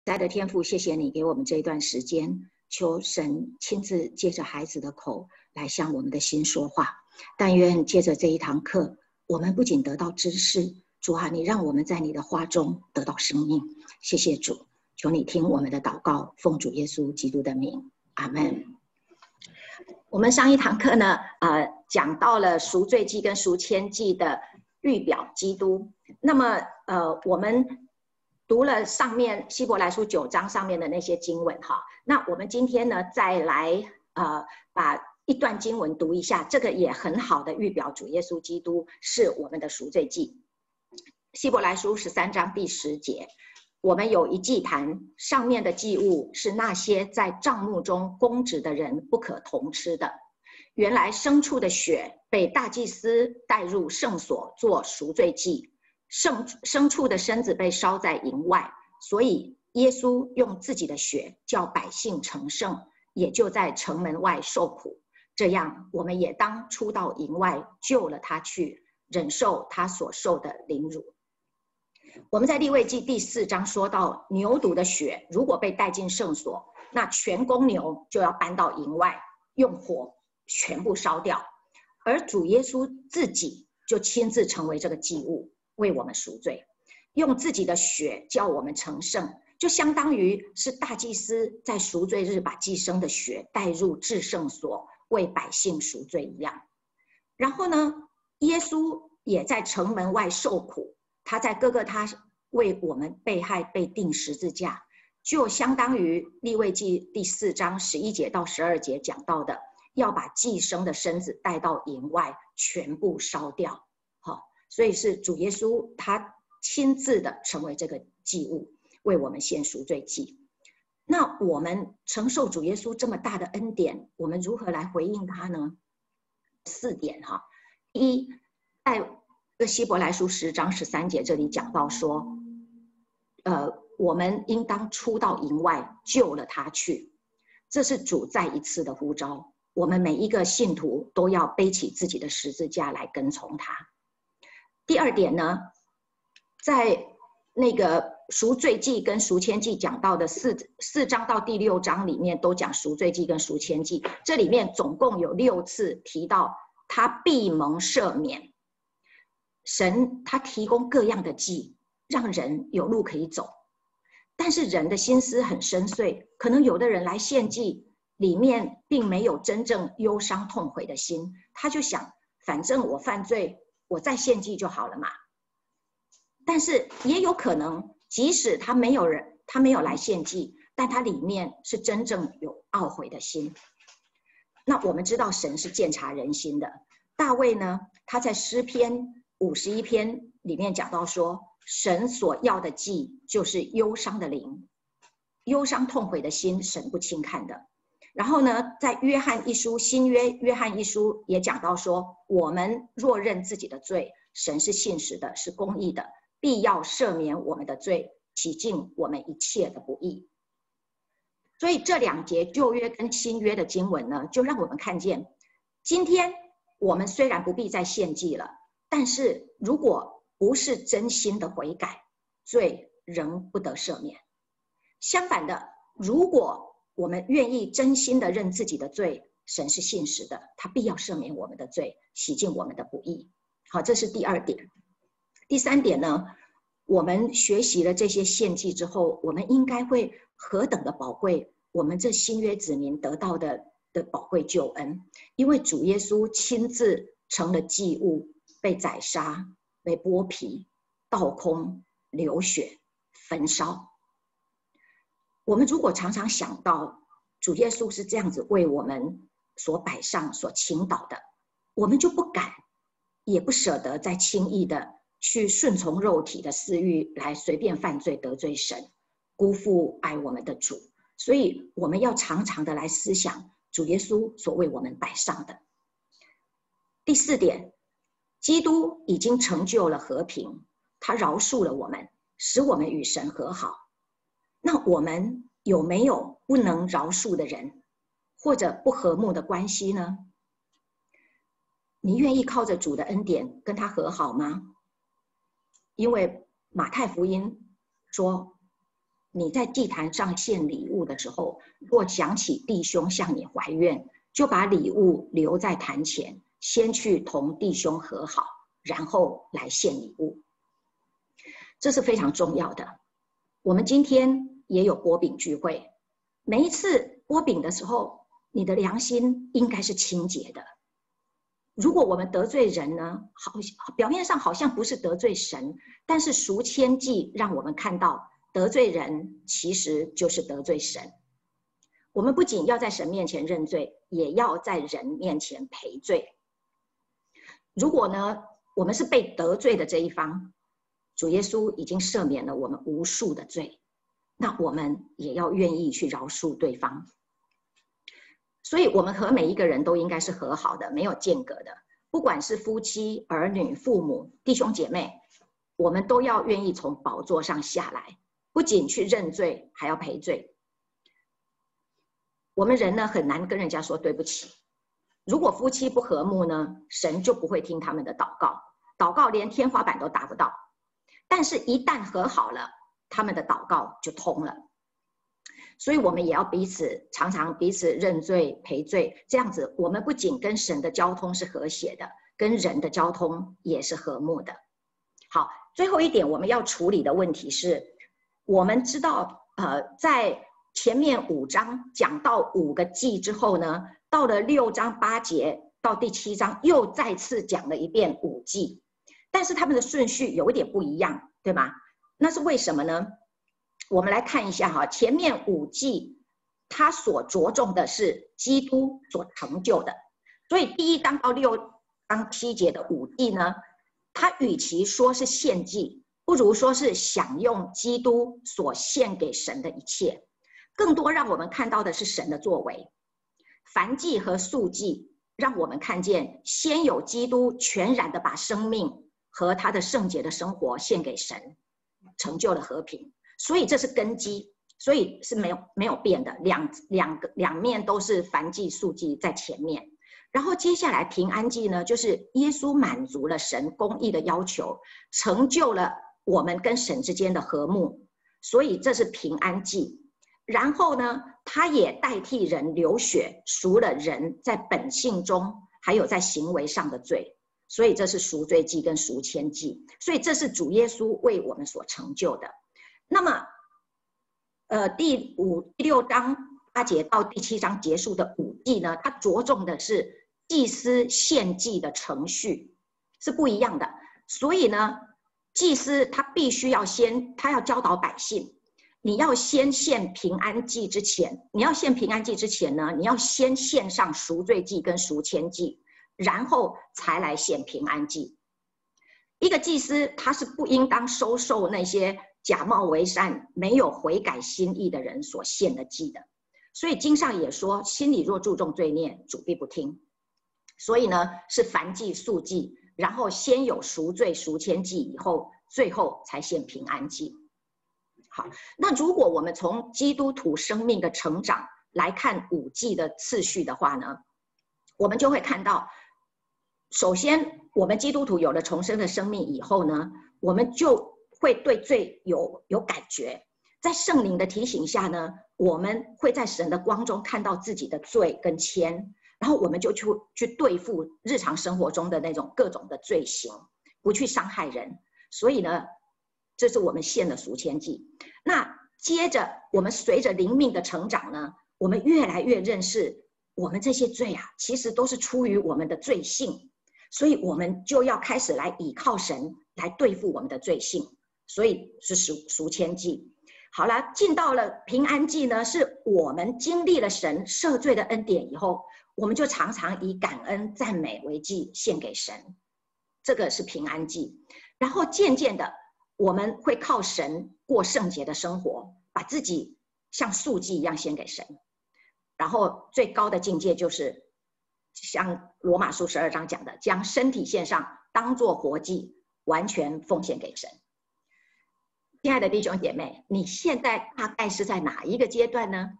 亲爱的天父，谢谢你给我们这一段时间，求神亲自借着孩子的口来向我们的心说话。但愿借着这一堂课，我们不仅得到知识，主啊，你让我们在你的话中得到生命。谢谢主，求你听我们的祷告，奉主耶稣基督的名，阿们。我们上一堂课呢，讲到了赎罪祭跟赎愆祭的预表基督。那么，我们读了上面希伯来书9章上面的那些经文哈，那我们今天呢，再来把一段经文读一下，这个也很好的预表主耶稣基督是我们的赎罪祭。希伯来书13章第10节。我们有一祭坛，上面的祭物是那些在帐幕中供职的人不可同吃的。原来牲畜的血被大祭司带入圣所做赎罪祭，牲畜的身子被烧在营外，所以耶稣用自己的血叫百姓成圣，也就在城门外受苦。这样，我们也当出到营外，救了他去，忍受他所受的凌辱。我们在利未记第4章说到，牛犊的血如果被带进圣所，那全公牛就要搬到营外，用火全部烧掉。而主耶稣自己就亲自成为这个祭物，为我们赎罪，用自己的血叫我们成圣，就相当于是大祭司在赎罪日把祭牲的血带入至圣所，为百姓赎罪一样。然后呢，耶稣也在城门外受苦，他在各个他为我们被害被钉十字架，就相当于利未记第4章11节到12节讲到的，要把祭牲的身子带到营外，全部烧掉。所以是主耶稣他亲自的成为这个祭物，为我们献赎罪祭。那我们承受主耶稣这么大的恩典，我们如何来回应他呢？4点哈。一，在希伯来书10章13节这里讲到说，我们应当出到营外，救了他去。这是主再一次的呼召，我们每一个信徒都要背起自己的十字架来跟从他。第2点呢，在那个赎罪祭跟赎愆祭讲到的4章到第6章里面都讲赎罪祭跟赎愆祭，这里面总共有6次提到他必蒙赦免。神他提供各样的祭，让人有路可以走，但是人的心思很深邃，可能有的人来献祭里面并没有真正忧伤痛悔的心，他就想反正我犯罪我再献祭就好了嘛。但是也有可能即使他没有来献祭，但他里面是真正有懊悔的心。那我们知道神是鉴察人心的。大卫呢，他在诗篇51篇里面讲到说，神所要的祭就是忧伤的灵，忧伤痛悔的心神不轻看的。然后呢，在约翰一书新约约翰一书也讲到说，我们若认自己的罪，神是信实的，是公义的，必要赦免我们的罪，洗净我们一切的不义。所以这2节旧约跟新约的经文呢，就让我们看见，今天我们虽然不必再献祭了，但是如果不是真心的悔改，罪仍不得赦免。相反的，如果我们愿意真心的认自己的罪，神是信实的，他必要赦免我们的罪，洗净我们的不义。好，这是第2点。第3点呢，我们学习了这些献祭之后，我们应该会何等的宝贵我们这新约子民得到的宝贵救恩。因为主耶稣亲自成了祭物，被宰杀，被剥皮，倒空，流血，焚烧。我们如果常常想到主耶稣是这样子为我们所摆上所倾倒的，我们就不敢也不舍得再轻易的去顺从肉体的私欲，来随便犯罪得罪神，辜负爱我们的主。所以我们要常常的来思想主耶稣所为我们摆上的。第4点，基督已经成就了和平，他饶恕了我们，使我们与神和好。那我们有没有不能饶恕的人，或者不和睦的关系呢？你愿意靠着主的恩典跟他和好吗？因为马太福音说， 你在祭坛上献礼物的时候，若想起弟兄向你怀怨，就把礼物留在坛前，先去同弟兄和好，然后来献礼物。这是非常重要的。我们今天也有擘饼聚会，每一次擘饼的时候，你的良心应该是清洁的。如果我们得罪人呢，表面上好像不是得罪神，但是赎愆祭让我们看到，得罪人其实就是得罪神。我们不仅要在神面前认罪，也要在人面前赔罪。如果呢，我们是被得罪的这一方，主耶稣已经赦免了我们无数的罪，那我们也要愿意去饶恕对方。所以我们和每一个人都应该是和好的，没有间隔的，不管是夫妻、儿女、父母、弟兄姐妹，我们都要愿意从宝座上下来，不仅去认罪，还要赔罪。我们人呢，很难跟人家说对不起。如果夫妻不和睦呢，神就不会听他们的祷告，祷告连天花板都达不到。但是一旦和好了，他们的祷告就通了。所以我们也要常常彼此认罪赔罪，这样子我们不仅跟神的交通是和谐的，跟人的交通也是和睦的。好，最后一点我们要处理的问题是，我们知道在前面5章讲到5个祭之后呢，到了6章8节到第7章又再次讲了一遍5祭，但是他们的顺序有一点不一样，对吗？那是为什么呢？我们来看一下哈，前面5祭它所着重的是基督所成就的，所以第1章到6章7节的5祭呢，它与其说是献祭，不如说是享用基督所献给神的一切，更多让我们看到的是神的作为。燔祭和素祭让我们看见，先有基督全然的把生命和他的圣洁的生活献给神，成就了和平。所以这是根基，所以是没有变的，两面都是燔祭素祭在前面。然后接下来平安祭呢，就是耶稣满足了神公义的要求，成就了我们跟神之间的和睦，所以这是平安祭。然后呢，他也代替人流血，赎了人在本性中还有在行为上的罪，所以这是赎罪祭跟赎愆祭。所以这是主耶稣为我们所成就的。那么第6章8节到第7章结束的5祭呢，它着重的是祭司献祭的程序是不一样的。所以呢，祭司他必须要他要教导百姓，你要先献平安祭之前，你要先献上赎罪祭跟赎愆祭，然后才来献平安祭。一个祭司他是不应当收受那些假冒为善、没有悔改心意的人所献的祭的。所以经上也说，心里若注重罪孽，主必不听。所以呢，是燔祭素祭，然后先有赎罪赎愆祭，以后最后才献平安祭。好，那如果我们从基督徒生命的成长来看5祭的次序的话呢，我们就会看到，首先我们基督徒有了重生的生命以后呢，我们就会对罪有感觉，在圣灵的提醒下呢，我们会在神的光中看到自己的罪跟愆，然后我们就去对付日常生活中的那种各种的罪行，不去伤害人。所以呢，这是我们献的赎愆祭。那接着我们随着灵命的成长呢，我们越来越认识我们这些罪啊，其实都是出于我们的罪性，所以我们就要开始来倚靠神来对付我们的罪性，所以是赎愆祭。好了，进到了平安祭呢，是我们经历了神赦罪的恩典以后，我们就常常以感恩赞美为祭献给神，这个是平安祭。然后渐渐的我们会靠神过圣洁的生活，把自己像素祭一样献给神。然后最高的境界就是像罗马书12章讲的，将身体献上当作活祭，完全奉献给神。亲爱的弟兄姐妹，你现在大概是在哪一个阶段呢？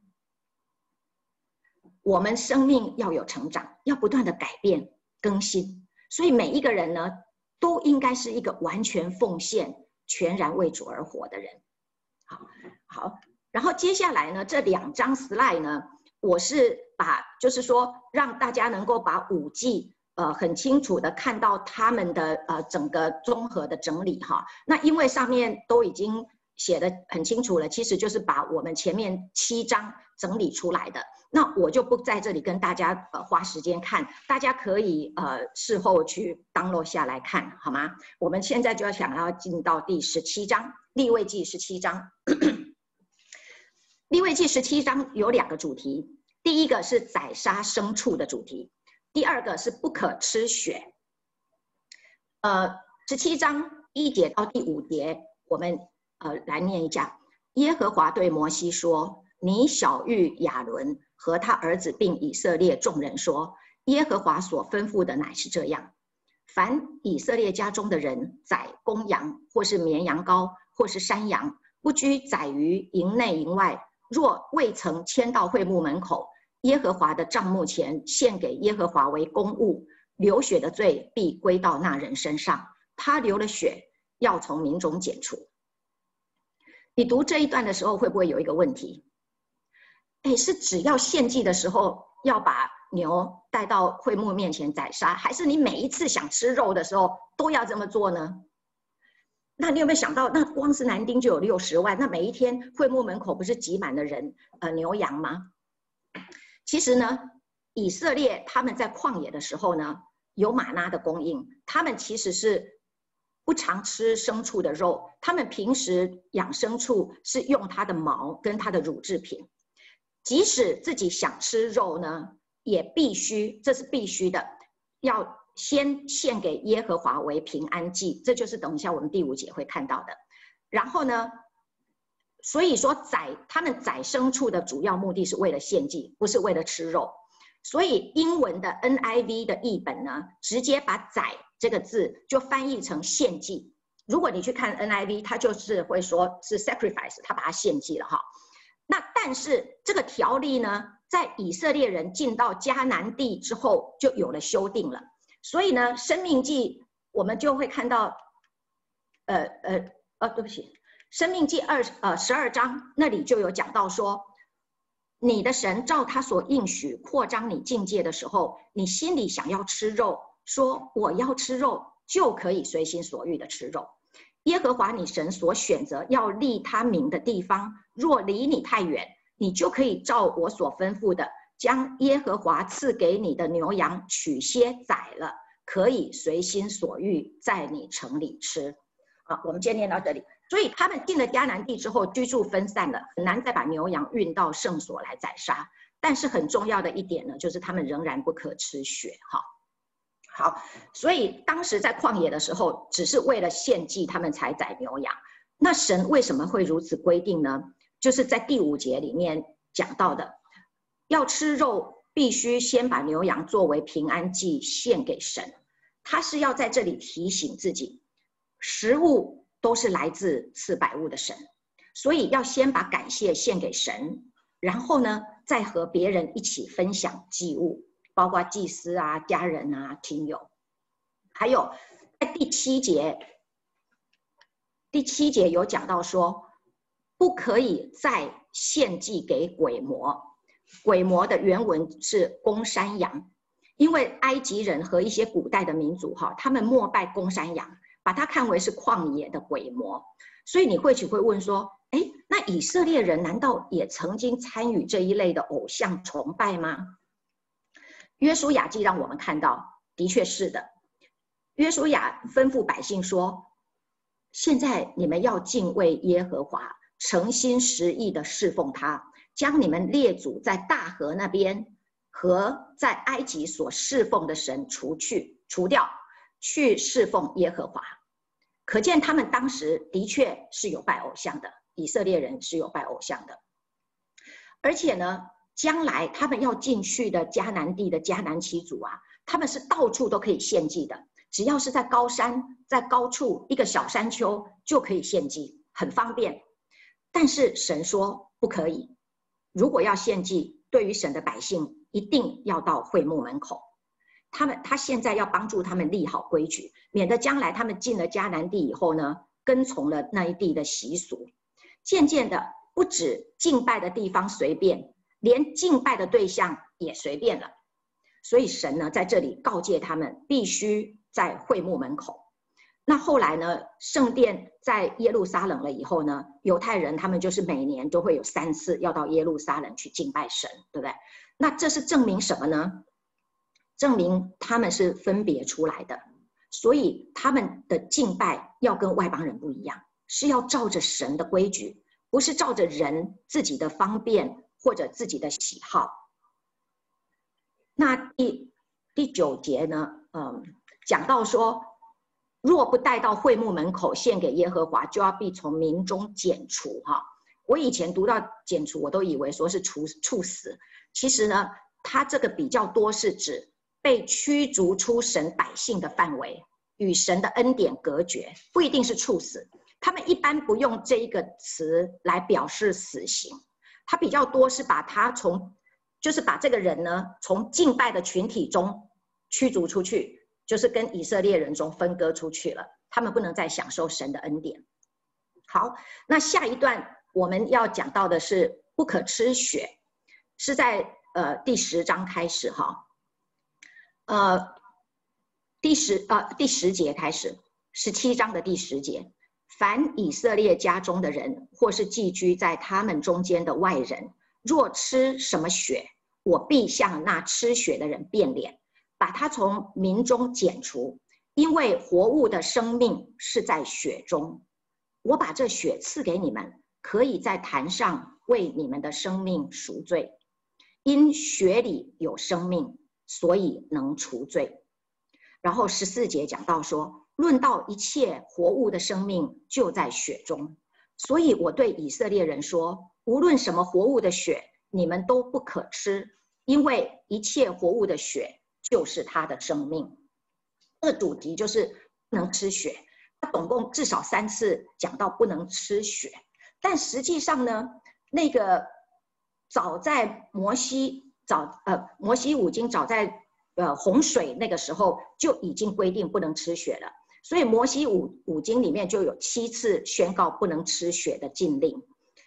我们生命要有成长，要不断的改变更新，所以每一个人呢，都应该是一个完全奉献、全然为主而活的人。好， 然后接下来呢，这2张 slide 呢，我是就是说让大家能够把5季很清楚的看到他们的整个综合的整理哈。那因为上面都已经写得很清楚了，其实就是把我们前面7章整理出来的。那我就不在这里跟大家花时间看，大家可以事后去 download 下来看，好吗？我们现在就想要进到第17章，利未记17章。利未记17章有2个主题，第一个是宰杀牲畜的主题，第二个是不可吃血。17章1节到第5节，我们来念一下。耶和华对摩西说：“你晓谕亚伦和他儿子并以色列众人说，耶和华所吩咐的乃是这样：凡以色列家中的人宰公羊，或是绵羊羔，或是山羊，不拘宰于营内营外，若未曾迁到会幕门口，耶和华的帐幕前献给耶和华为公物，流血的罪必归到那人身上，他流了血，要从民中剪除。”你读这一段的时候，会不会有一个问题？是只要献祭的时候要把牛带到会幕面前宰杀，还是你每一次想吃肉的时候都要这么做呢？那你有没有想到，那光是男丁就有60万，那每一天会幕门口不是挤满了人牛羊吗？其实呢，以色列他们在旷野的时候呢，有玛纳的供应，他们其实是不常吃牲畜的肉，他们平时养牲畜是用它的毛跟它的乳制品，即使自己想吃肉呢，也必须，这是必须的，要先献给耶和华为平安祭，这就是等一下我们第5节会看到的。然后呢，所以说他们宰牲畜的主要目的是为了献祭，不是为了吃肉。所以英文的 NIV 的译本呢，直接把宰这个字就翻译成献祭。如果你去看 NIV， 它就是会说是 sacrifice， 它把它献祭了哈。那但是这个条例呢，在以色列人进到迦南地之后就有了修订了。所以呢，申命记我们就会看到，对不起，申命记12章那里就有讲到说，你的神照他所应许扩张你境界的时候，你心里想要吃肉，说我要吃肉，就可以随心所欲的吃肉。耶和华你神所选择要立他名的地方，若离你太远，你就可以照我所吩咐的，将耶和华赐给你的牛羊取些宰了，可以随心所欲在你城里吃。我们今天念到这里。所以他们进了迦南地之后，居住分散了，很难再把牛羊运到圣所来宰杀。但是很重要的一点呢，就是他们仍然不可吃血。好，所以当时在旷野的时候，只是为了献祭，他们才宰牛羊。那神为什么会如此规定呢？就是在第5节里面讲到的，要吃肉必须先把牛羊作为平安祭献给神。他是要在这里提醒自己，食物都是来自赐百物的神，所以要先把感谢献给神，然后呢，再和别人一起分享祭物，包括祭司啊、家人啊、亲友。还有在第7节有讲到说，不可以再献祭给鬼魔。鬼魔的原文是公山羊，因为埃及人和一些古代的民族他们膜拜公山羊，把它看为是旷野的鬼魔。所以你或许会问说，那以色列人难道也曾经参与这一类的偶像崇拜吗？约书亚记让我们看到，的确是的。约书亚吩咐百姓说，现在你们要敬畏耶和华，诚心实意的侍奉他，将你们列祖在大河那边和在埃及所侍奉的神除掉，去侍奉耶和华。可见他们当时的确是有拜偶像的，以色列人是有拜偶像的。而且呢，将来他们要进去的迦南地的迦南七族他们是到处都可以献祭的，只要是在高山，在高处一个小山丘就可以献祭，很方便。但是神说不可以，如果要献祭，对于神的百姓一定要到会幕门口。他现在要帮助他们立好规矩，免得将来他们进了迦南地以后呢，跟从了那一地的习俗，渐渐的不止敬拜的地方随便，连敬拜的对象也随便了。所以神呢，在这里告诫他们，必须在会幕门口。那后来呢，圣殿在耶路撒冷了以后呢，犹太人他们就是每年都会有3次要到耶路撒冷去敬拜神，对不对？那这是证明什么呢？证明他们是分别出来的，所以他们的敬拜要跟外邦人不一样，是要照着神的规矩，不是照着人自己的方便或者自己的喜好。那第9节呢，讲到说，若不带到会幕门口献给耶和华，就要必从民中剪除。我以前读到剪除，我都以为说是处死，其实呢，它这个比较多是指被驱逐出神百姓的范围，与神的恩典隔绝，不一定是处死。他们一般不用这一个词来表示死刑，他比较多是把他就是把这个人呢从敬拜的群体中驱逐出去，就是跟以色列人中分割出去了，他们不能再享受神的恩典。好，那下一段我们要讲到的是不可吃血，是在第10章开始哈，第10节开始，17章的第10节，凡以色列家中的人，或是寄居在他们中间的外人，若吃什么血，我必向那吃血的人变脸，把他从民中剪除，因为活物的生命是在血中。我把这血赐给你们，可以在坛上为你们的生命赎罪。因血里有生命，所以能除罪。然后14节讲到说，论到一切活物的生命就在血中，所以我对以色列人说，无论什么活物的血，你们都不可吃，因为一切活物的血就是他的生命。这个主题就是不能吃血，他总共至少3次讲到不能吃血，但实际上呢，那个早在摩西五经早在洪水那个时候就已经规定不能吃血了，所以摩西五经里面就有7次宣告不能吃血的禁令。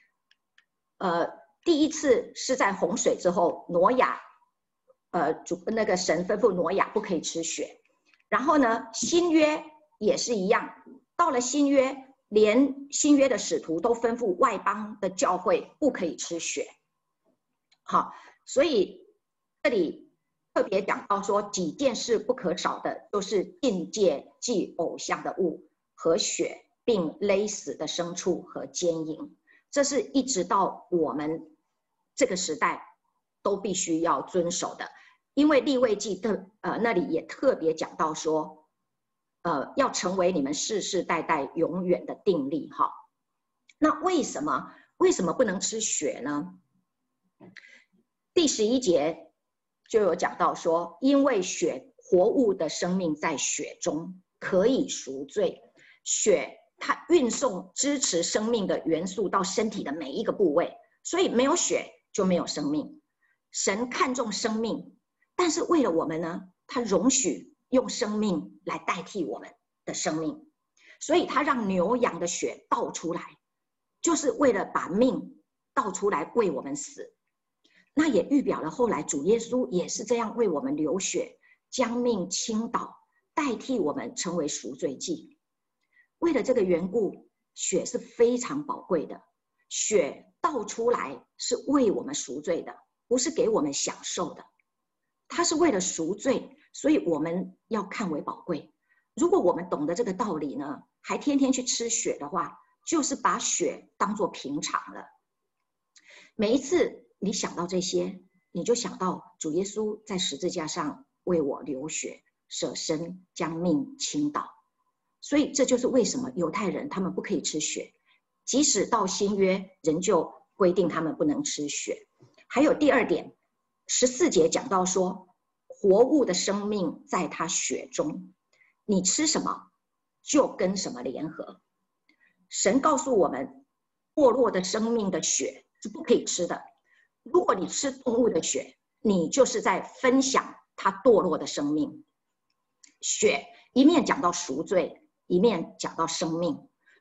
第1次是在洪水之后，挪亚那个神吩咐挪亚不可以吃血。然后呢，新约也是一样，到了新约，连新约的使徒都吩咐外邦的教会不可以吃血。好，所以这里特别讲到说，几件事不可少的，就是禁戒祭偶像的物和血，并勒死的牲畜和奸淫。这是一直到我们这个时代都必须要遵守的，因为利未记那里也特别讲到说，要成为你们世世代代永远的定例。哈，那为什么不能吃血呢？第11节就有讲到说，因为活物的生命在血中，可以赎罪。血它运送支持生命的元素到身体的每一个部位，所以没有血就没有生命。神看重生命，但是为了我们呢，他容许用生命来代替我们的生命，所以他让牛羊的血倒出来，就是为了把命倒出来为我们死。那也预表了后来主耶稣也是这样为我们流血，将命倾倒，代替我们成为赎罪祭。为了这个缘故，血是非常宝贵的，血倒出来是为我们赎罪的，不是给我们享受的，它是为了赎罪，所以我们要看为宝贵。如果我们懂得这个道理呢，还天天去吃血的话，就是把血当作平常了。每一次你想到这些，你就想到主耶稣在十字架上为我流血，舍身将命倾倒。所以这就是为什么犹太人他们不可以吃血，即使到新约仍旧规定他们不能吃血。还有第2点，14节讲到说，活物的生命在他血中，你吃什么就跟什么联合。神告诉我们，堕落的生命的血是不可以吃的。如果你吃动物的血，你就是在分享它堕落的生命。血一面讲到赎罪，一面讲到生命，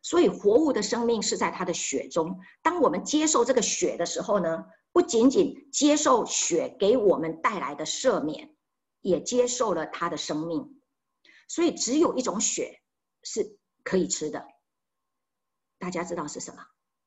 所以活物的生命是在他的血中。当我们接受这个血的时候呢，不仅仅接受血给我们带来的赦免，也接受了他的生命。所以只有一种血是可以吃的，大家知道是什么？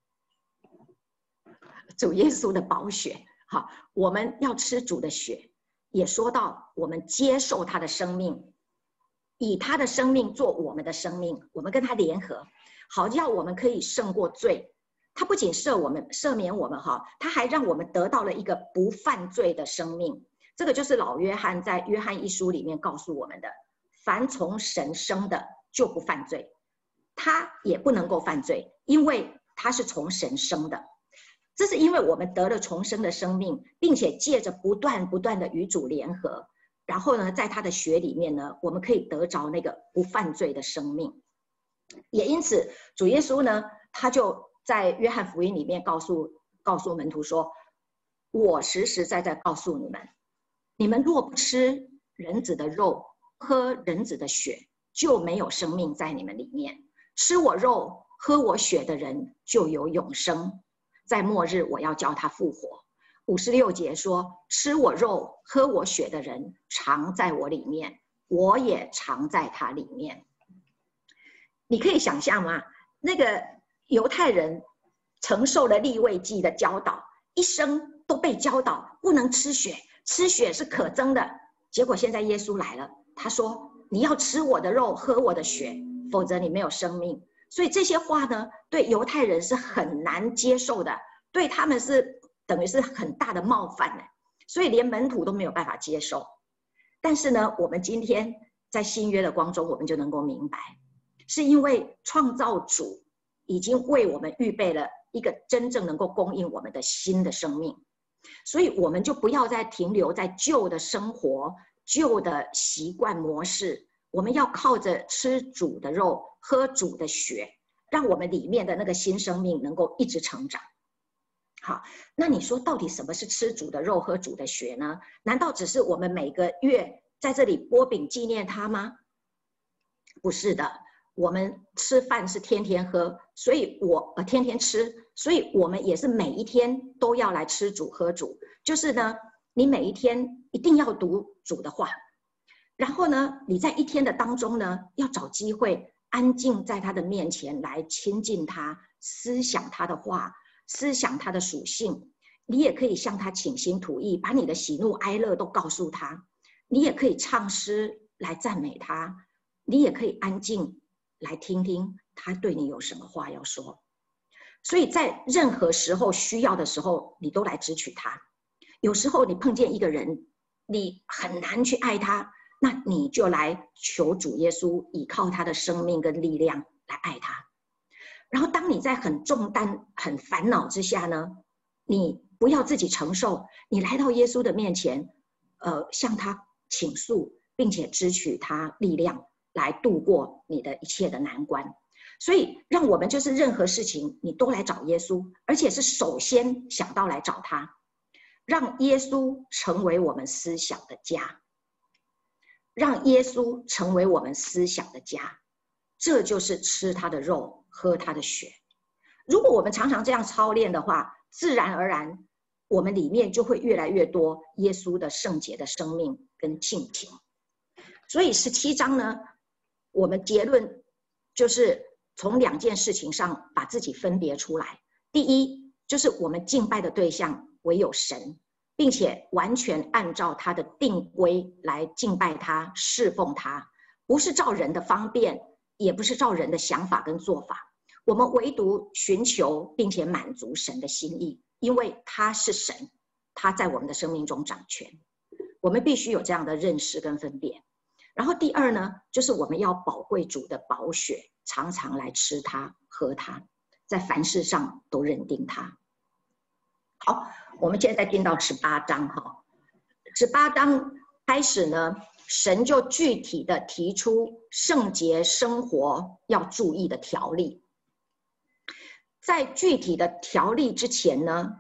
主耶稣的宝血。好，我们要吃主的血，也说到我们接受他的生命，以他的生命做我们的生命，我们跟他联合，好叫我们可以胜过罪。他不仅赦免我们，他还让我们得到了一个不犯罪的生命。这个就是老约翰在约翰一书里面告诉我们的：凡从神生的就不犯罪，他也不能够犯罪，因为他是从神生的。这是因为我们得了重生的生命，并且借着不断的与主联合，然后呢，在他的血里面呢，我们可以得着那个不犯罪的生命。也因此，主耶稣呢，他就在约翰福音里面告诉门徒说：我实实在在告诉你们，你们若不吃人子的肉，喝人子的血，就没有生命在你们里面。吃我肉喝我血的人就有永生，在末日我要叫他复活。56节说：吃我肉喝我血的人常在我里面，我也常在他里面。你可以想象吗？那个犹太人承受了利未记的教导，一生都被教导不能吃血，吃血是可憎的。结果现在耶稣来了，他说：你要吃我的肉喝我的血，否则你没有生命。所以这些话呢，对犹太人是很难接受的，对他们是等于是很大的冒犯的，所以连门徒都没有办法接受。但是呢，我们今天在新约的光中，我们就能够明白，是因为创造主已经为我们预备了一个真正能够供应我们的新的生命，所以我们就不要再停留在旧的生活、旧的习惯模式，我们要靠着吃主的肉、喝主的血，让我们里面的那个新生命能够一直成长。好，那你说到底什么是吃主的肉、喝主的血呢？难道只是我们每个月在这里擘饼纪念他吗？不是的，我们吃饭是天天喝，所以天天吃，所以我们也是每一天都要来吃主喝主。就是呢，你每一天一定要读主的话，然后呢，你在一天的当中呢，要找机会安静在他的面前来亲近他，思想他的话，思想他的属性。你也可以向他倾心吐意，把你的喜怒哀乐都告诉他。你也可以唱诗来赞美他，你也可以安静来听听他对你有什么话要说。所以在任何时候需要的时候，你都来支取他。有时候你碰见一个人，你很难去爱他，那你就来求主耶稣，依靠他的生命跟力量来爱他。然后当你在很重担、很烦恼之下呢，你不要自己承受，你来到耶稣的面前，向他倾诉，并且支取他力量来度过你的一切的难关。所以让我们就是任何事情你都来找耶稣，而且是首先想到来找他，让耶稣成为我们思想的家，让耶稣成为我们思想的家，这就是吃他的肉喝他的血。如果我们常常这样操练的话，自然而然我们里面就会越来越多耶稣的圣洁的生命跟性情。所以17章呢，我们结论就是从2件事情上把自己分别出来。第一，就是我们敬拜的对象唯有神，并且完全按照他的定规来敬拜他、侍奉他，不是照人的方便，也不是照人的想法跟做法。我们唯独寻求并且满足神的心意，因为他是神，他在我们的生命中掌权。我们必须有这样的认识跟分辨。然后第二呢，就是我们要宝贵主的宝血，常常来吃它喝它，在凡事上都认定它。好，我们现在进到18章哈。18章开始呢，神就具体的提出圣洁生活要注意的条例。在具体的条例之前呢，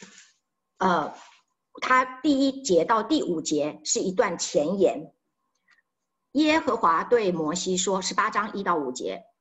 他第1节到第5节是一段前言。耶和华对摩西说，18章1到5节，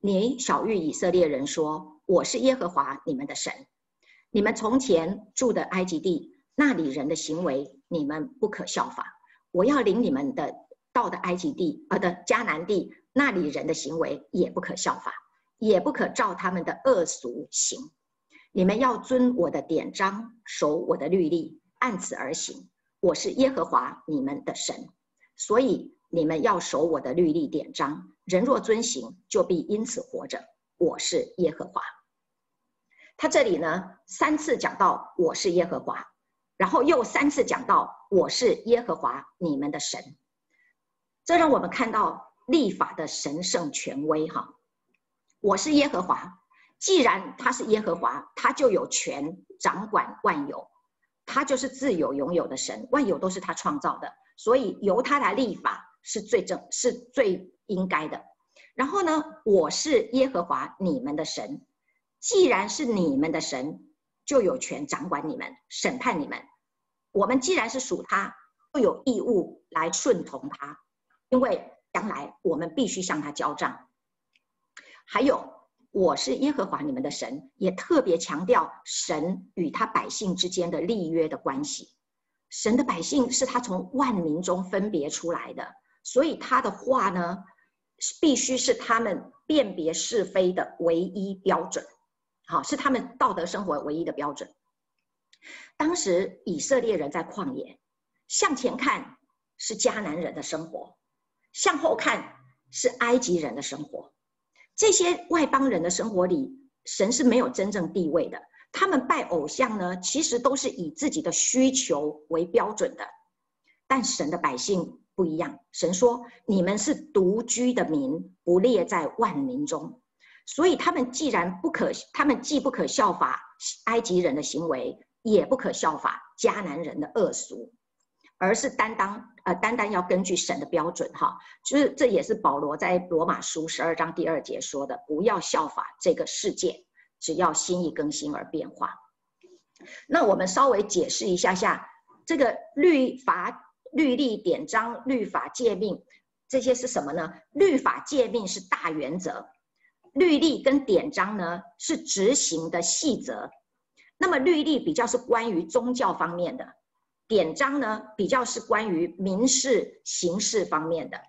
你晓谕以色列人说：我是耶和华你们的神。你们从前住的埃及地，那里人的行为，你们不可效法。我要领你们到的埃及地，的迦南地，那里人的行为也不可效法，也不可照他们的恶俗行。你们要遵我的典章，守我的律例，按此而行。我是耶和华你们的神，所以你们要守我的律例典章。人若遵行，就必因此活着。我是耶和华。他这里呢3次讲到我是耶和华，然后又3次讲到我是耶和华你们的神。这让我们看到立法的神圣权威哈。我是耶和华，既然他是耶和华，他就有权掌管万有，他就是自有永有的神，万有都是他创造的，所以由他来立法是最应该的。然后呢，我是耶和华你们的神，既然是你们的神，就有权掌管你们，审判你们。我们既然是属他，就有义务来顺从他，因为将来我们必须向他交账。还有，我是耶和华你们的神，也特别强调神与他百姓之间的立约的关系。神的百姓是他从万民中分别出来的，所以他的话呢，必须是他们辨别是非的唯一标准，好，是他们道德生活唯一的标准。当时以色列人在旷野，向前看是迦南人的生活，向后看是埃及人的生活。这些外邦人的生活里，神是没有真正地位的。他们拜偶像呢，其实都是以自己的需求为标准的。但神的百姓不一样，神说：你们是独居的民，不列在万民中。所以他们既不可效法埃及人的行为，也不可效法迦南人的恶俗，而是单单要根据神的标准哈，就是这也是保罗在罗马书12章第2节说的，不要效法这个世界，只要心意更新而变化。那我们稍微解释一下这个律例典章、律法诫命这些是什么呢？律法诫命是大原则，律例跟典章呢是执行的细则。那么律例比较是关于宗教方面的，典章呢比较是关于民事刑事方面的。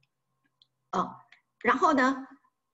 然后呢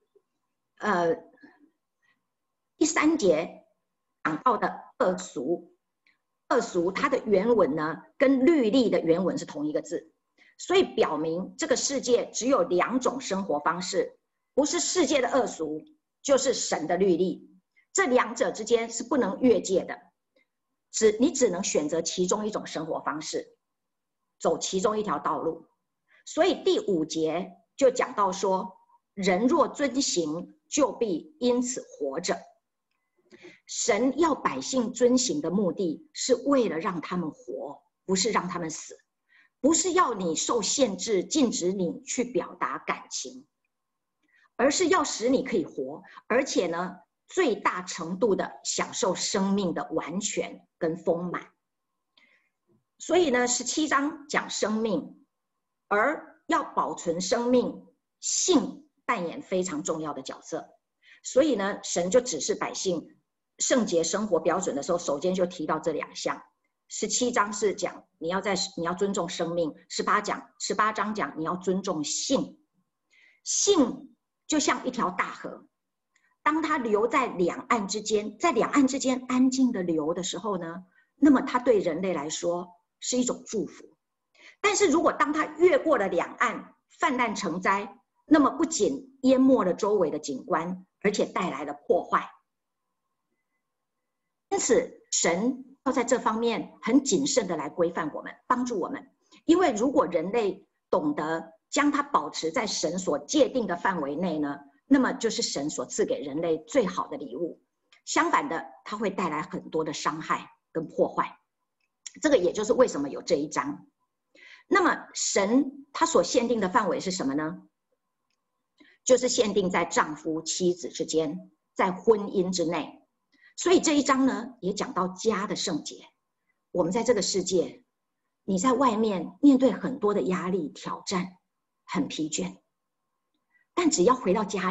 第3节讲到的恶俗，它的原文呢跟律例的原文是同一个字，所以表明这个世界只有2种生活方式，不是世界的恶俗，就是神的律例。这2者之间是不能越界的，你只能选择其中一种生活方式，走其中一条道路。所以第5节就讲到说，人若遵行，就必因此活着。神要百姓遵行的目的是为了让他们活，不是让他们死，不是要你受限制，禁止你去表达感情，而是要使你可以活，而且呢最大程度的享受生命的完全跟丰满。所以呢17章讲生命，而要保存生命，性扮演非常重要的角色。所以呢神就指示百姓圣洁生活标准的时候，首先就提到这2项。17章是讲你要尊重生命，18章讲你要尊重性。性就像一条大河，当它流在两岸之间，安静的流的时候呢，那么它对人类来说是一种祝福。但是如果当它越过了两岸，泛滥成灾，那么不仅淹没了周围的景观，而且带来了破坏。因此神要在这方面很谨慎的来规范我们，帮助我们。因为如果人类懂得将它保持在神所界定的范围内呢，那么就是神所赐给人类最好的礼物。相反的，它会带来很多的伤害跟破坏。这个也就是为什么有这一章。那么神他所限定的范围是什么呢？就是限定在丈夫妻子之间，在婚姻之内。所以这一章呢也讲到家的圣洁。我们在这个世界，你在外面面对很多的压力挑战，很疲倦，但只要回到家里，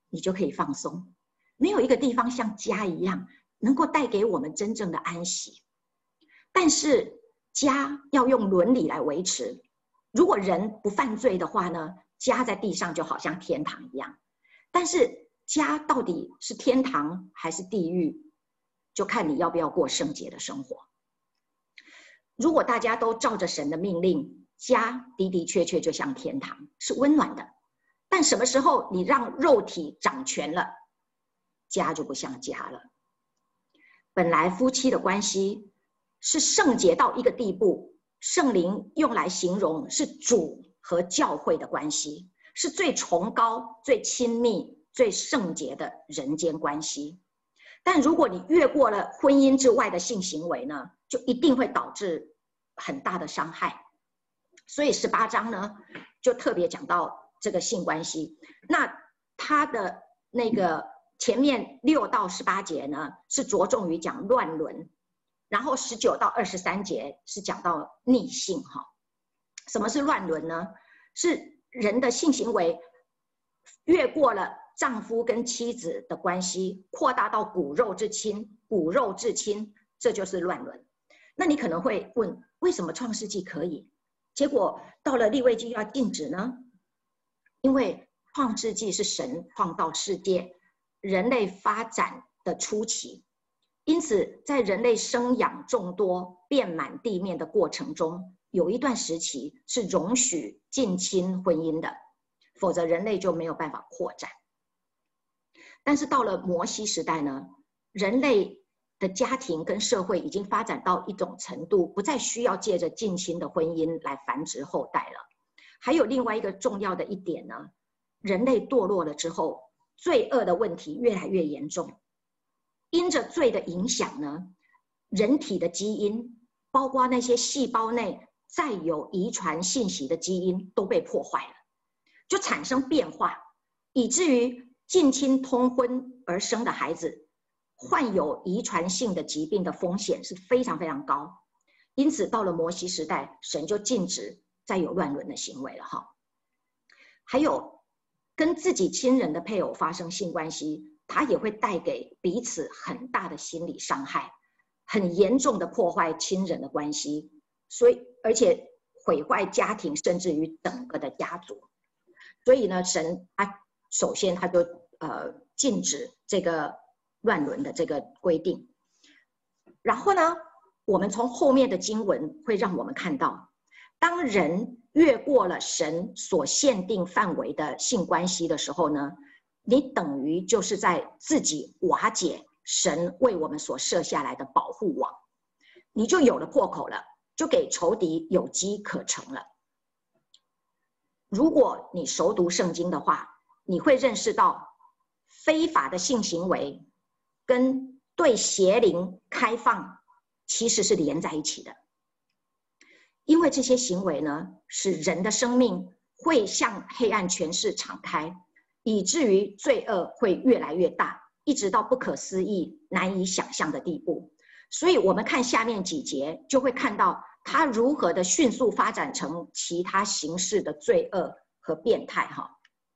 你就可以放松。没有一个地方像家一样能够带给我们真正的安息。但是家要用伦理来维持，如果人不犯罪的话呢，家在地上就好像天堂一样。但是家到底是天堂还是地狱，就看你要不要过圣洁的生活。如果大家都照着神的命令，家的的确确就像天堂，是温暖的。但什么时候你让肉体掌权了，家就不像家了。本来夫妻的关系是圣洁到一个地步，圣灵用来形容是主和教会的关系，是最崇高、最亲密、最圣洁的人间关系。但如果你越过了婚姻之外的性行为呢，就一定会导致很大的伤害。所以18章呢，就特别讲到这个性关系。那他的那个前面6到18节呢，是着重于讲乱伦，然后19到23节是讲到逆性哈。什么是乱伦呢？是人的性行为越过了丈夫跟妻子的关系，扩大到骨肉至亲，骨肉至亲，这就是乱伦。那你可能会问，为什么创世纪可以，结果到了利未记要禁止呢？因为创世纪是神创造世界，人类发展的初期，因此在人类生养众多、遍满地面的过程中，有一段时期是容许近亲婚姻的，否则人类就没有办法扩展。但是到了摩西时代呢，人类的家庭跟社会已经发展到一种程度，不再需要借着近亲的婚姻来繁殖后代了。还有另外一个重要的一点呢，人类堕落了之后，罪恶的问题越来越严重。因着罪的影响呢，人体的基因，包括那些细胞内载有遗传信息的基因都被破坏了，就产生变化，以至于近亲通婚而生的孩子患有遗传性的疾病的风险是非常非常高。因此到了摩西时代，神就禁止再有乱伦的行为了哈。还有跟自己亲人的配偶发生性关系，它也会带给彼此很大的心理伤害，很严重的破坏亲人的关系，所以而且毁坏家庭，甚至于整个的家族。所以呢，神首先他就禁止这个乱伦的这个规定。然后呢，我们从后面的经文会让我们看到，当人越过了神所限定范围的性关系的时候呢，你等于就是在自己瓦解神为我们所设下来的保护网，你就有了破口了，就给仇敌有机可乘了。如果你熟读圣经的话，你会认识到非法的性行为跟对邪灵开放其实是连在一起的。因为这些行为呢，使人的生命会向黑暗权势敞开，以至于罪恶会越来越大，一直到不可思议、难以想象的地步。所以我们看下面几节，就会看到它如何的迅速发展成其他形式的罪恶和变态哈。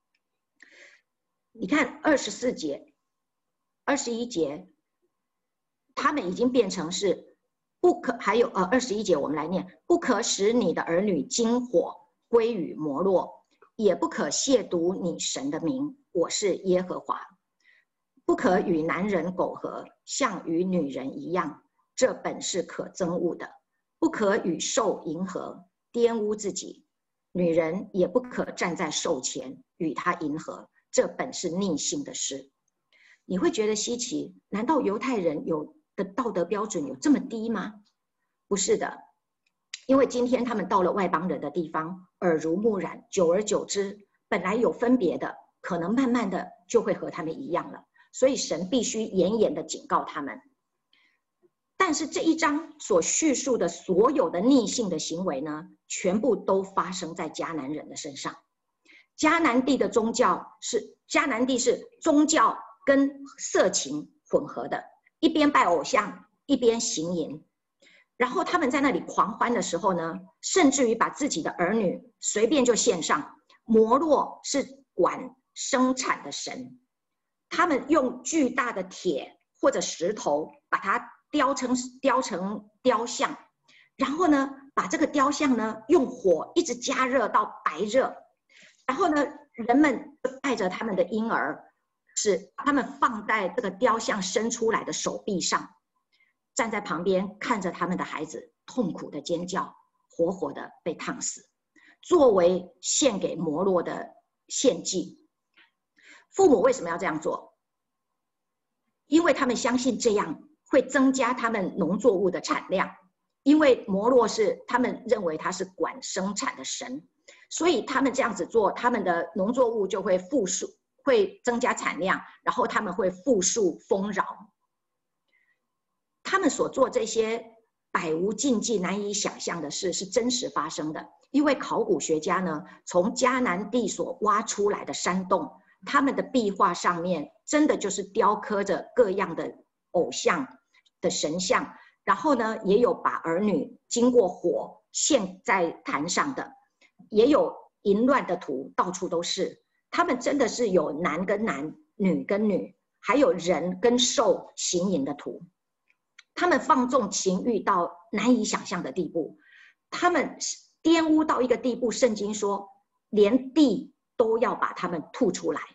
你看24节、21节，他们已经变成是不可，还有21节我们来念，不可使你的儿女经火归于摩洛，也不可亵渎你神的名，我是耶和华。不可与男人苟合，像与女人一样，这本是可憎恶的。不可与兽迎合，玷污自己。女人也不可站在兽前与他迎合，这本是逆性的事。你会觉得稀奇，难道犹太人的道德标准有这么低吗？不是的，因为今天他们到了外邦人的地方，耳濡目染，久而久之，本来有分别的，可能慢慢的就会和他们一样了。所以神必须严严的警告他们。但是这一章所叙述的所有的逆性的行为呢，全部都发生在迦南人的身上。迦南地是宗教跟色情混合的，一边拜偶像，一边行淫。然后他们在那里狂欢的时候呢，甚至于把自己的儿女随便就献上。摩洛是管生产的神， 他们用巨大的铁或者石头把它雕成雕像，然后呢，把这个雕像呢用火一直加热到白热，然后呢，人们就带着他们的婴儿，是他们放在这个雕像伸出来的手臂上，站在旁边看着他们的孩子痛苦的尖叫，活活的被烫死，作为献给摩洛的献祭。父母为什么要这样做？因为他们相信这样会增加他们农作物的产量，因为摩洛是他们认为他是管生产的神，所以他们这样子做，他们的农作物就会富庶，会增加产量，然后他们会富庶丰饶。他们所做这些百无禁忌、难以想象的事是真实发生的，因为考古学家呢，从迦南地所挖出来的山洞，他们的壁画上面真的就是雕刻着各样的偶像的神像，然后呢，也有把儿女经过火献在坛上的，也有淫乱的图，到处都是。他们真的是有男跟男、女跟女，还有人跟兽行淫的图。他们放纵情欲到难以想象的地步，他们玷污到一个地步，圣经说连地都要把他们吐出来。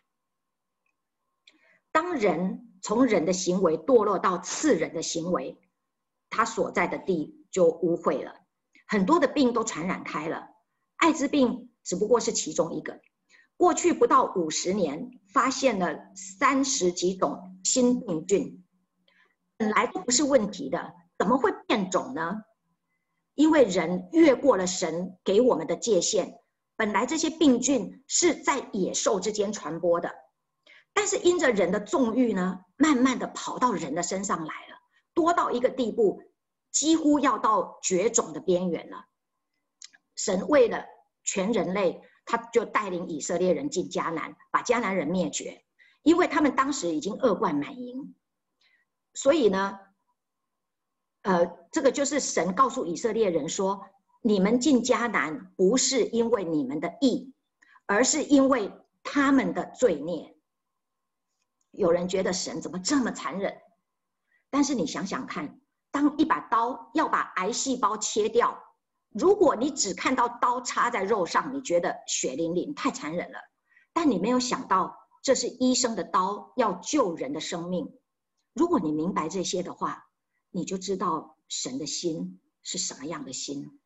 当人从人的行为堕落到次人的行为，他所在的地就污秽了，很多的病都传染开了。艾滋病只不过是其中一个，过去不到50年发现了30几种新病菌，本来都不是问题的，怎么会变种呢？因为人越过了神给我们的界限，本来这些病菌是在野兽之间传播的，但是因着人的纵欲呢，慢慢的跑到人的身上来了，多到一个地步，几乎要到绝种的边缘了。神为了全人类，他就带领以色列人进迦南，把迦南人灭绝，因为他们当时已经恶贯满盈。所以呢，这个就是神告诉以色列人说，你们进迦南不是因为你们的义，而是因为他们的罪孽。有人觉得神怎么这么残忍？但是你想想看，当一把刀要把癌细胞切掉，如果你只看到刀插在肉上，你觉得血淋淋，太残忍了。但你没有想到，这是医生的刀，要救人的生命。如果你明白这些的话，你就知道神的心是什么样的心。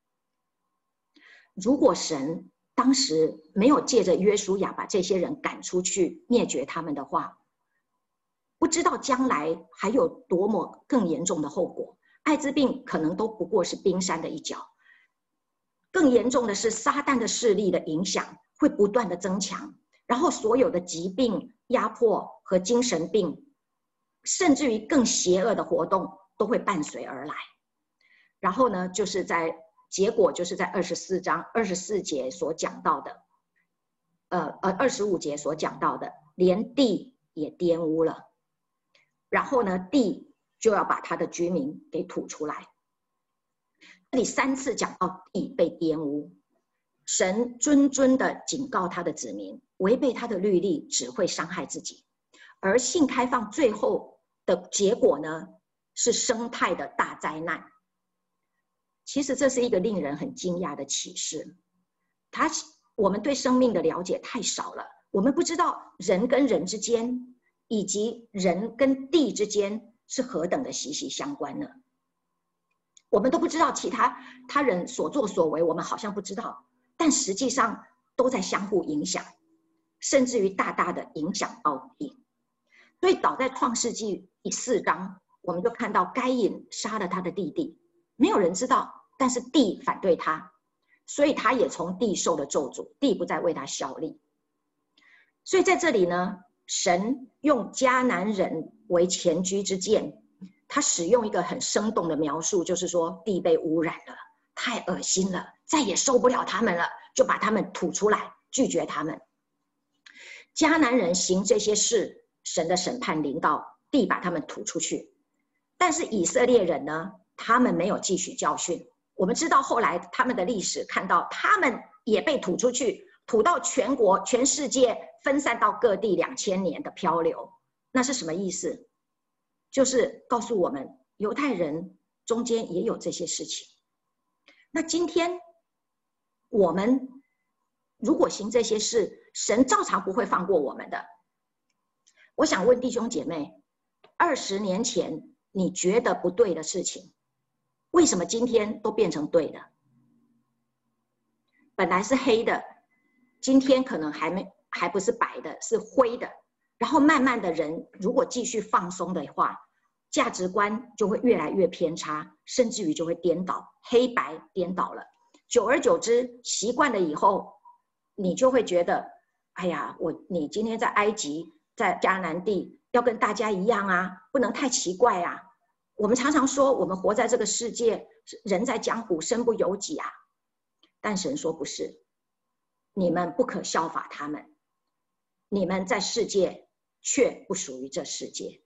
如果神当时没有借着约书亚把这些人赶出去灭绝他们的话，不知道将来还有多么更严重的后果。艾滋病可能都不过是冰山的一角，更严重的是撒旦的势力的影响会不断的增强，然后所有的疾病、压迫和精神病，甚至于更邪恶的活动都会伴随而来。然后呢，结果就是在24章24节所讲到的，25节所讲到的，连地也玷污了。然后呢，地就要把他的居民给吐出来。这里3次讲到地被玷污，神谆谆的警告他的子民，违背他的律例只会伤害自己。而性开放最后的结果呢，是生态的大灾难。其实这是一个令人很惊讶的启示。我们对生命的了解太少了，我们不知道人跟人之间，以及人跟地之间是何等的息息相关呢？我们都不知道他人所作所为，我们好像不知道，但实际上都在相互影响，甚至于大大的影响到地。所以早在创世纪第4章，我们就看到该隐杀了他的弟弟，没有人知道，但是地反对他，所以他也从地受了咒诅，地不再为他效力。所以在这里呢，神用迦南人为前居之鉴，他使用一个很生动的描述，就是说地被污染了，太恶心了，再也受不了他们了，就把他们吐出来，拒绝他们。迦南人行这些事，神的审判临到，地把他们吐出去。但是以色列人呢，他们没有继续教训。我们知道后来他们的历史看到，他们也被吐出去， 吐到全国、全世界，分散到各地2000年的漂流，那是什么意思？就是告诉我们，犹太人中间也有这些事情。那今天我们如果行这些事，神照常不会放过我们的。我想问弟兄姐妹，20年前你觉得不对的事情，为什么今天都变成对的？本来是黑的，今天可能还不是白的，是灰的。然后慢慢的人如果继续放松的话，价值观就会越来越偏差，甚至于就会颠倒，黑白颠倒了。久而久之，习惯了以后，你就会觉得，哎呀，你今天在埃及，在迦南地，要跟大家一样啊，不能太奇怪啊。我们常常说，我们活在这个世界，人在江湖，身不由己啊。但神说不是，你们不可效法他们，你们在世界却不属于这世界。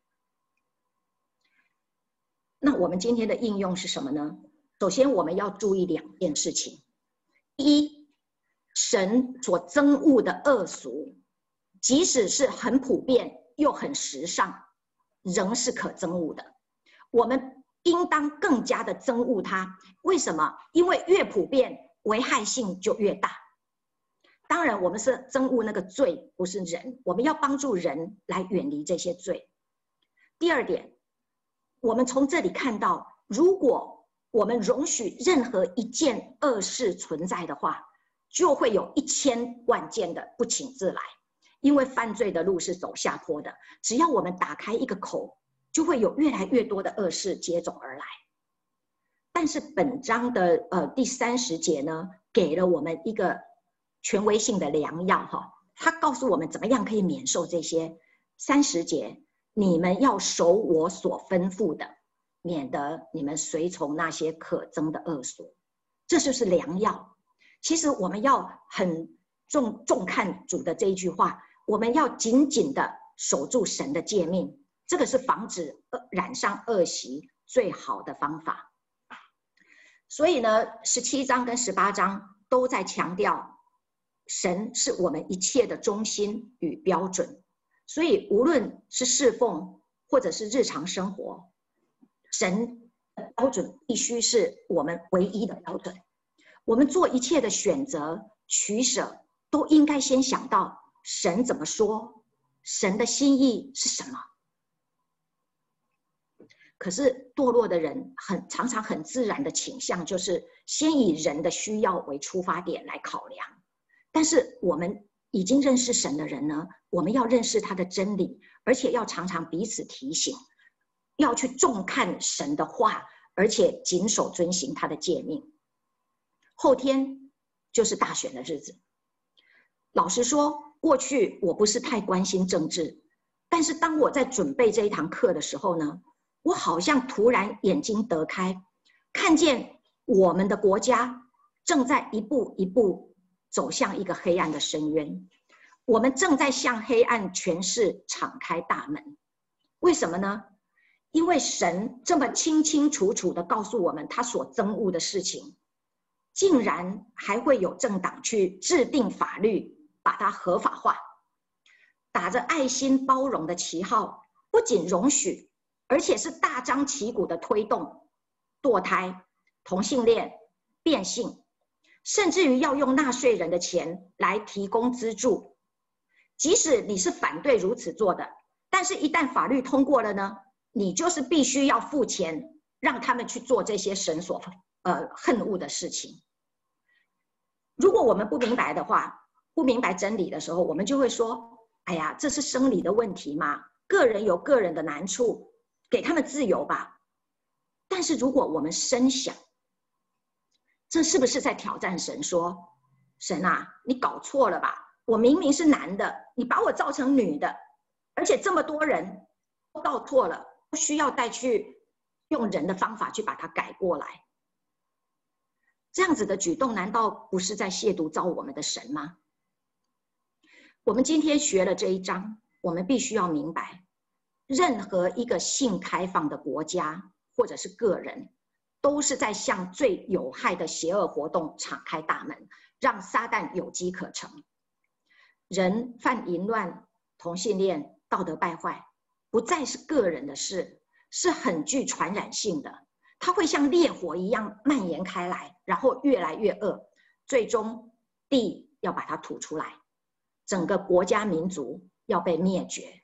那我们今天的应用是什么呢？首先我们要注意2件事情。第一，神所憎恶的恶俗，即使是很普遍又很时尚，仍是可憎恶的。我们应当更加的憎恶它。为什么？因为越普遍，危害性就越大。当然我们是憎恶那个罪，不是人，我们要帮助人来远离这些罪。第二点，我们从这里看到，如果我们容许任何一件恶事存在的话，就会有1000万件的不请自来。因为犯罪的路是走下坡的，只要我们打开一个口，就会有越来越多的恶事接踵而来。但是本章的第30节呢，给了我们一个权威性的良药哈，他告诉我们怎么样可以免受这些。30节，你们要守我所吩咐的，免得你们随从那些可憎的恶俗。这就是良药。其实我们要很重看主的这一句话，我们要紧紧的守住神的诫命，这个是防止染上恶习最好的方法。所以呢，17章跟18章都在强调神是我们一切的中心与标准。所以无论是侍奉或者是日常生活，神的标准必须是我们唯一的标准。我们做一切的选择取舍，都应该先想到神怎么说，神的心意是什么。可是堕落的人常常很自然的倾向就是先以人的需要为出发点来考量。但是我们已经认识神的人呢，我们要认识他的真理，而且要常常彼此提醒，要去重看神的话，而且谨守遵行他的诫命。后天就是大选的日子。老实说，过去我不是太关心政治，但是当我在准备这一堂课的时候呢，我好像突然眼睛得开，看见我们的国家正在一步一步走向一个黑暗的深渊。我们正在向黑暗权势敞开大门。为什么呢？因为神这么清清楚楚地告诉我们他所憎恶的事情，竟然还会有政党去制定法律把它合法化，打着爱心包容的旗号，不仅容许，而且是大张旗鼓的推动堕胎、同性恋、变性，甚至于要用纳税人的钱来提供资助。即使你是反对如此做的，但是一旦法律通过了呢，你就是必须要付钱让他们去做这些神所恨恶的事情。如果我们不明白的话，不明白真理的时候，我们就会说，哎呀，这是生理的问题嘛，个人有个人的难处，给他们自由吧。但是如果我们深想，这是不是在挑战神说，神啊，你搞错了吧，我明明是男的，你把我造成女的，而且这么多人都搞错了，不需要再去用人的方法去把它改过来。这样子的举动难道不是在亵渎造我们的神吗？我们今天学了这一章，我们必须要明白，任何一个性开放的国家或者是个人，都是在向最有害的邪恶活动敞开大门，让撒旦有机可乘。 人犯淫乱、同性恋、道德败坏，不再是个人的事，是很具传染性的。它会像烈火一样蔓延开来，然后越来越恶，最终地要把它吐出来，整个国家民族要被灭绝。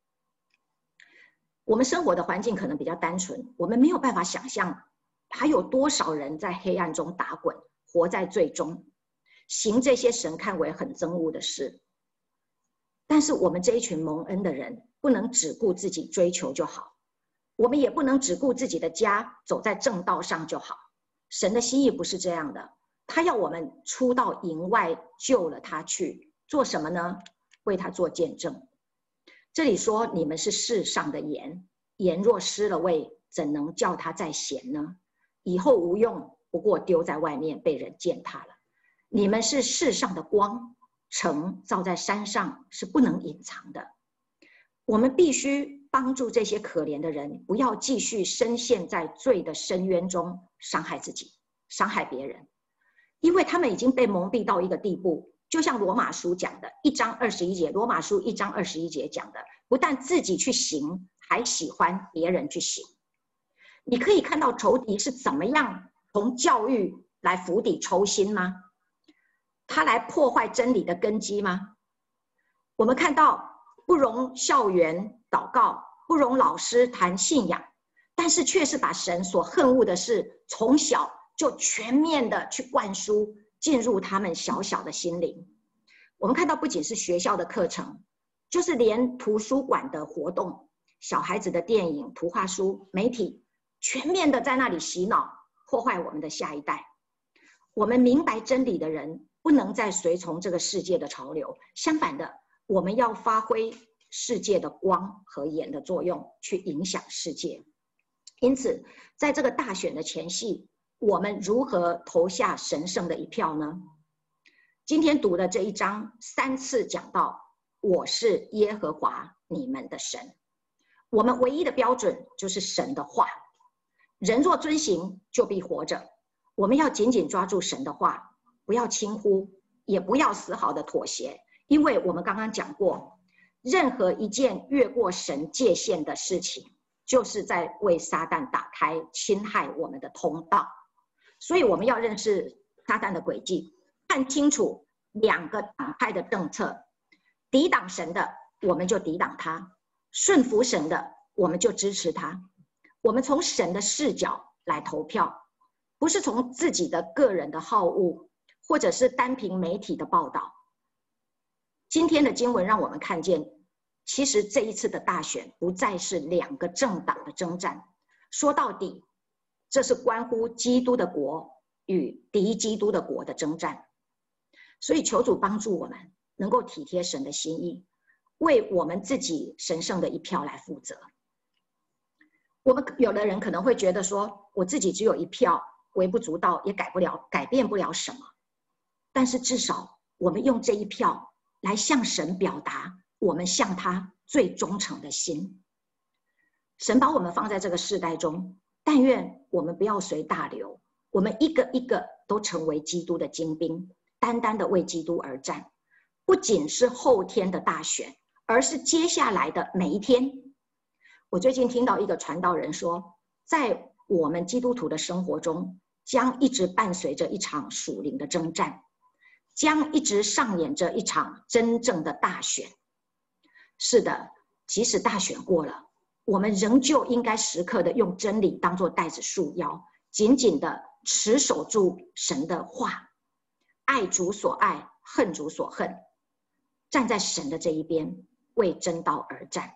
我们生活的环境可能比较单纯，我们没有办法想象还有多少人在黑暗中打滚，活在罪中，行这些神看为很憎恶的事。但是我们这一群蒙恩的人，不能只顾自己追求就好，我们也不能只顾自己的家走在正道上就好。神的心意不是这样的，他要我们出到营外救了他去，做什么呢？为他做见证。这里说你们是世上的盐，盐若失了味，怎能叫它再咸呢？以后无用，不过丢在外面被人践踏了。你们是世上的光，城造在山上是不能隐藏的。我们必须帮助这些可怜的人，不要继续深陷在罪的深渊中，伤害自己，伤害别人，因为他们已经被蒙蔽到一个地步。就像罗马书讲的1章21节，罗马书1章21节讲的，不但自己去行，还喜欢别人去行。你可以看到仇敌是怎么样从教育来釜底抽薪吗？他来破坏真理的根基吗？我们看到不容校园祷告，不容老师谈信仰，但是却是把神所恨恶的事从小就全面的去灌输进入他们小小的心灵。我们看到不仅是学校的课程，就是连图书馆的活动，小孩子的电影、图画书、媒体，全面的在那里洗脑，破坏我们的下一代。我们明白真理的人，不能再随从这个世界的潮流，相反的，我们要发挥世界的光和盐的作用，去影响世界。因此，在这个大选的前夕，我们如何投下神圣的一票呢？今天读的这一章3次讲到，我是耶和华你们的神。我们唯一的标准就是神的话，人若遵行，就必活着。我们要紧紧抓住神的话，不要轻忽，也不要丝毫的妥协，因为我们刚刚讲过，任何一件越过神界限的事情，就是在为撒旦打开侵害我们的通道。所以我们要认识撒旦的诡计，看清楚2个党派的政策，抵挡神的我们就抵挡他，顺服神的我们就支持他。我们从神的视角来投票，不是从自己的个人的好恶，或者是单凭媒体的报道。今天的经文让我们看见，其实这一次的大选不再是2个政党的征战，说到底，这是关乎基督的国与敌基督的国的征战。所以求主帮助我们能够体贴神的心意，为我们自己神圣的一票来负责。我们有的人可能会觉得说，我自己只有1票，微不足道，也改变不了什么。但是至少我们用这1票来向神表达我们向他最忠诚的心。神把我们放在这个世代中，但愿我们不要随大流，我们一个一个都成为基督的精兵，单单的为基督而战。不仅是后天的大选，而是接下来的每一天。我最近听到一个传道人说，在我们基督徒的生活中，将一直伴随着一场属灵的征战，将一直上演着一场真正的大选。是的，即使大选过了，我们仍旧应该时刻的用真理当作带子束腰，紧紧的持守住神的话，爱主所爱，恨主所恨，站在神的这一边，为真道而战。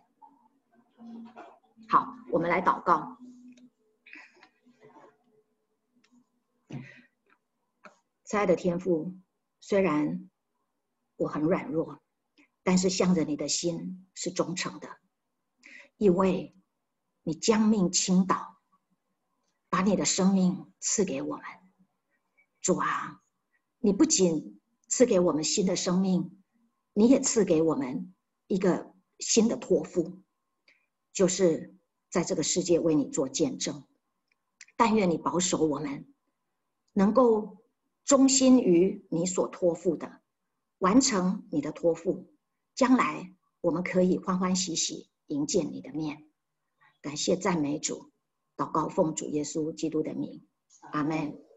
好，我们来祷告。亲爱的天父，虽然我很软弱，但是向着你的心是忠诚的，因为你将命倾倒，把你的生命赐给我们。主啊，你不仅赐给我们新的生命，你也赐给我们一个新的托付，就是在这个世界为你做见证。但愿你保守我们能够忠心于你所托付的， 完成你的托付，将来我们可以欢欢喜喜迎见你的面。感谢赞美主，祷告奉主耶稣基督的名，阿们。